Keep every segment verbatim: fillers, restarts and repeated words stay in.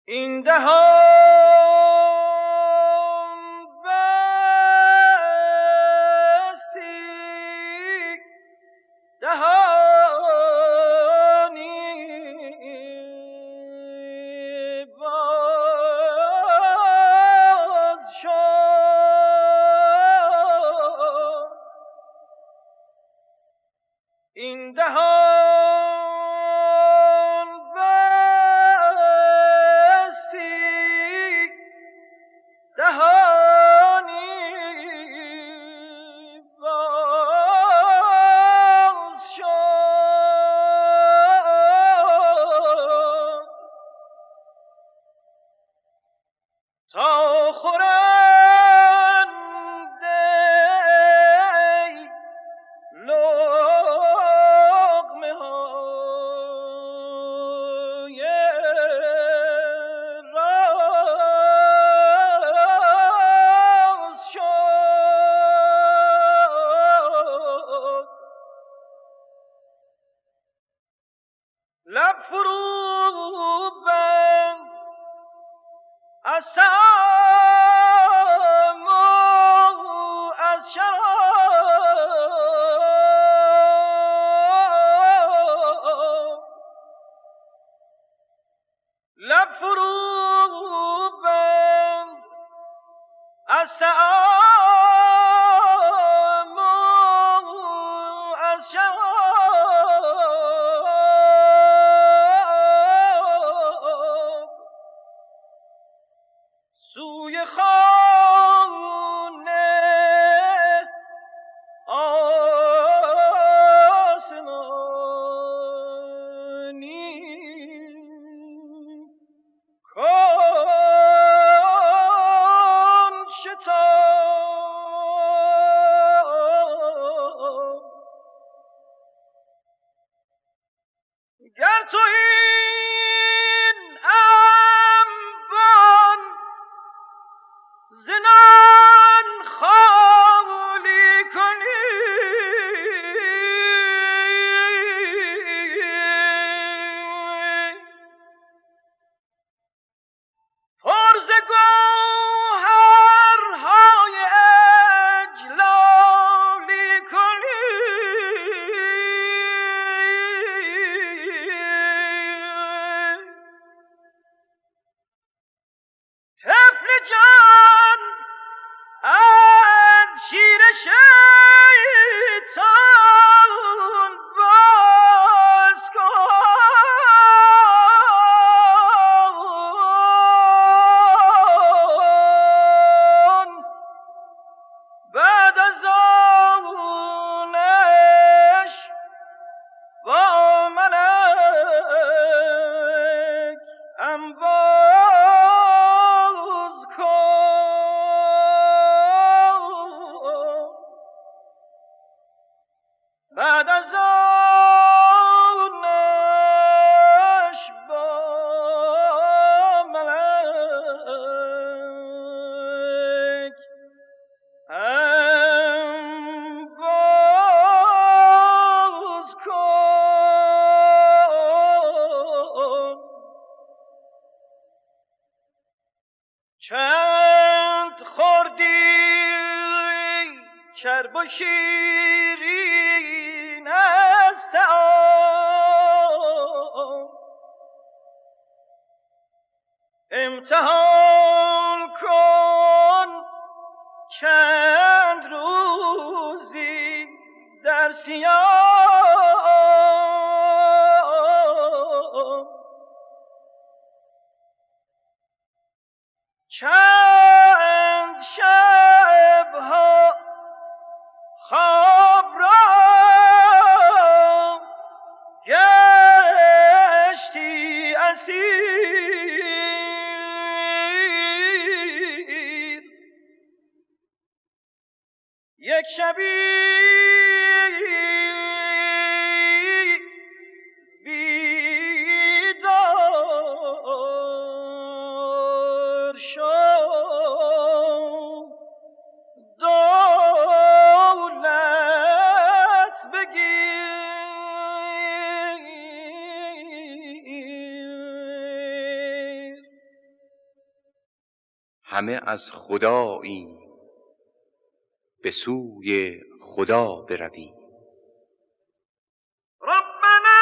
این دهان بستی دهانی باز شد. این دهان بستی دهانی باز شد تا خورنده لقمه های راز شد. لب فرو بند از طعم و از شراب. لب فرو بند از طعم و از شراب. سوی خانه آسمانی کن شتاب. گر تو این انبان زنان خالی کنی پر ز گوهرهای اجلالی کنی طفل جان از شیر شیطان باز کن. بعد از آنش با ملک انباز کن. بعد از آنش با ملک انباز کن. چند خوردی چرب و شیرین از طعام. امتحان کن چند روزی در صیام. چند شبها خواب را گشتی اسیر. یک شبی بیدار شو دولت بگیر. همه از خدایی به سوی خدا برویم. ربنا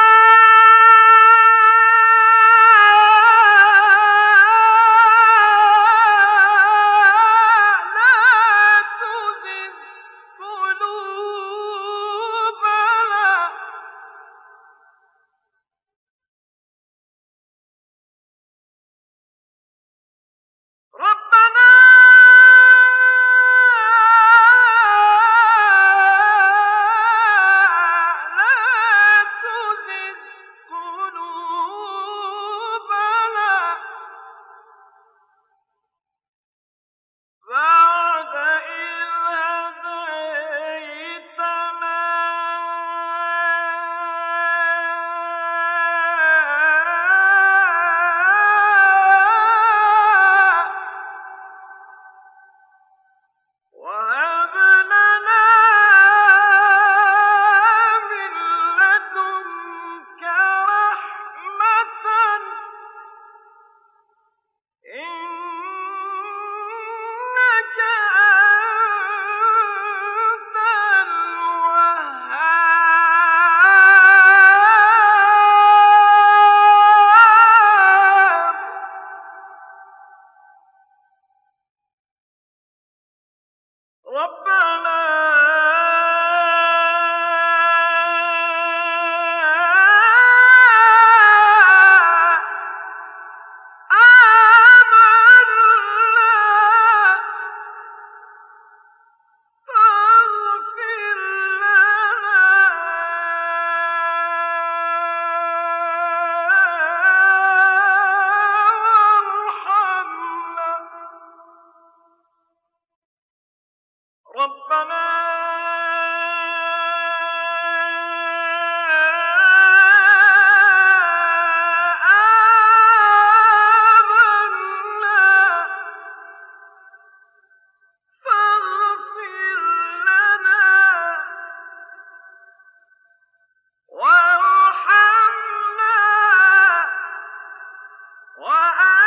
لا تزغ قلوبنا ربنا لا تزغ قلوبنا بعد إذ هديتنا وهب لنا من لدنك رحمة إنك أنت الوهاب. ربنا آمنا فاغفر لنا وارحمنا. ربنا آمنا فاغفر لنا وارحمنا وأنت